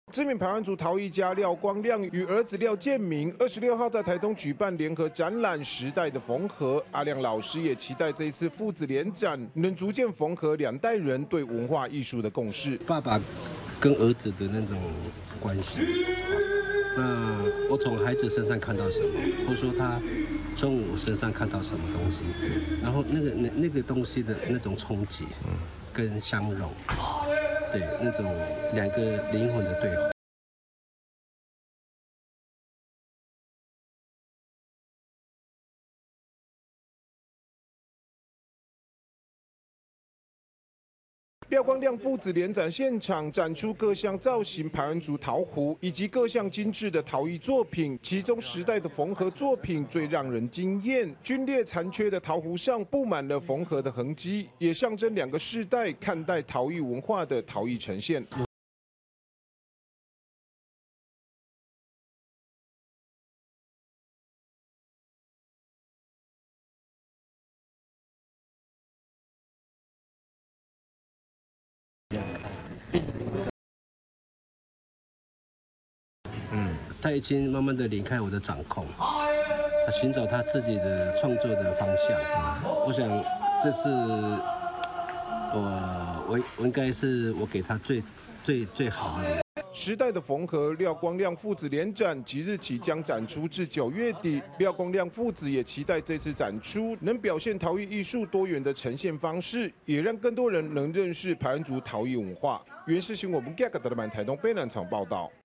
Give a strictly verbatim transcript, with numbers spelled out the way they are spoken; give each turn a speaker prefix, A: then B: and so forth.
A: 知名排湾族陶艺家廖光亮与儿子廖建明，二十六号在台东举办联合展览《时代的缝合》。阿亮老师也期待这一次父子联展能逐渐缝合两代人对文化艺术的共识。
B: 爸爸跟儿子的那种关系，那我从孩子身上看到什么，或者说他从我身上看到什么东西，然后那个那那个东西的那种冲击跟相融。对，那种两个灵魂的对话。
A: 廖光亮父子联展现场展出各项造型排湾族陶壶以及各项精致的陶艺作品，其中时代的缝合作品最让人惊艳。皲裂残缺的陶壶上布满了缝合的痕迹，也象征两个世代看待陶艺文化的陶艺呈现。
B: 嗯，他已经慢慢的离开我的掌控，他寻找他自己的创作的方向。我想这次我我我应该是我给他最最最好的礼物。
A: 时代的缝合，廖光亮父子联展即日起将展出至九月底。廖光亮父子也期待这次展出能表现陶艺艺术多元的呈现方式，也让更多人能认识排湾族陶艺文化。原视新闻，我们 Get 的台东北南场报道。